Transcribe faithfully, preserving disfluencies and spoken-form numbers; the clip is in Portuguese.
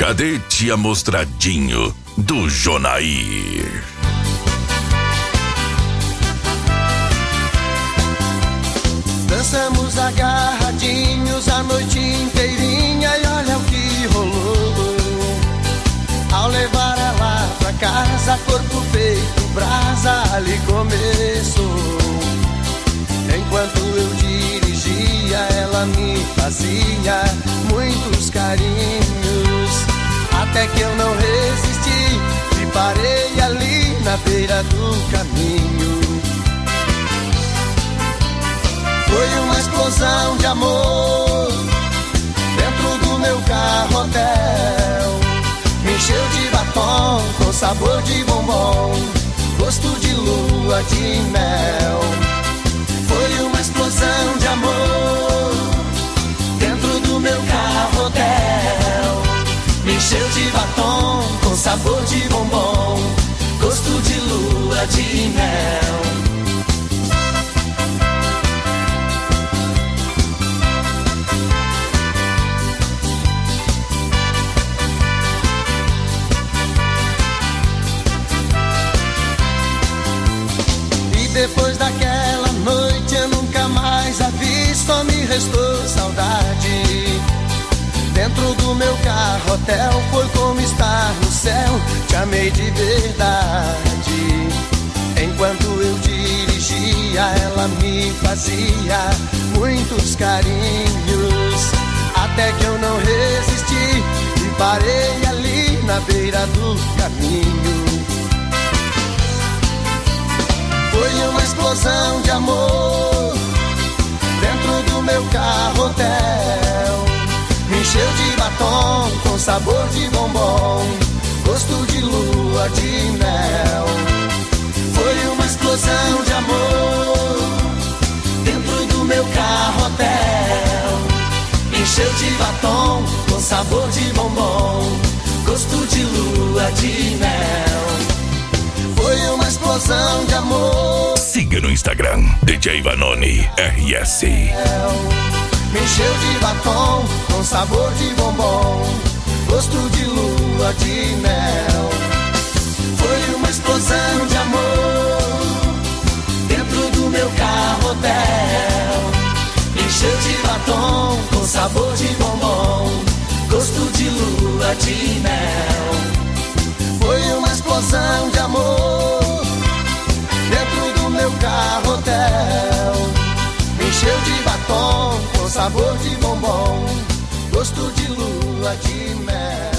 Cadê tia Mostradinho do Jonair? Dançamos agarradinhos a noite inteirinha e olha o que rolou. Ao levar ela pra casa, corpo feito brasa, ali começou. Enquanto eu dirigia, ela me fazia muitos carinhos, até que eu não resisti e parei ali na beira do caminho. Foi uma explosão de amor dentro do meu carro hotel. Me encheu de batom com sabor de bombom, gosto de lua de mel. Foi uma explosão de amor dentro do meu carro hotel. Me encheu de batom com sabor de bombom, gosto de lua de mel. Depois daquela noite eu nunca mais a vi, só me restou saudade. Dentro do meu carro hotel foi como estar no céu, te amei de verdade. Enquanto eu dirigia, ela me fazia muitos carinhos, até que eu não resisti e parei ali na beira do caminho. Foi uma explosão de amor dentro do meu carro hotel. Me encheu de batom com sabor de bombom, gosto de lua de mel. Foi uma explosão de amor dentro do meu carro hotel. Me encheu de batom com sabor de bombom, gosto de lua de mel. Foi uma explosão de amor. Siga no Instagram, D J Vanoni R S. Me encheu de batom com sabor de bombom, gosto de lua de mel. Foi uma explosão de amor dentro do meu carro hotel. Me encheu de batom com sabor de bombom, gosto de lua de mel. Foi uma explosão de amor dentro do meu carro hotel. Me encheu de batom com sabor de bombom, gosto de lua de mel.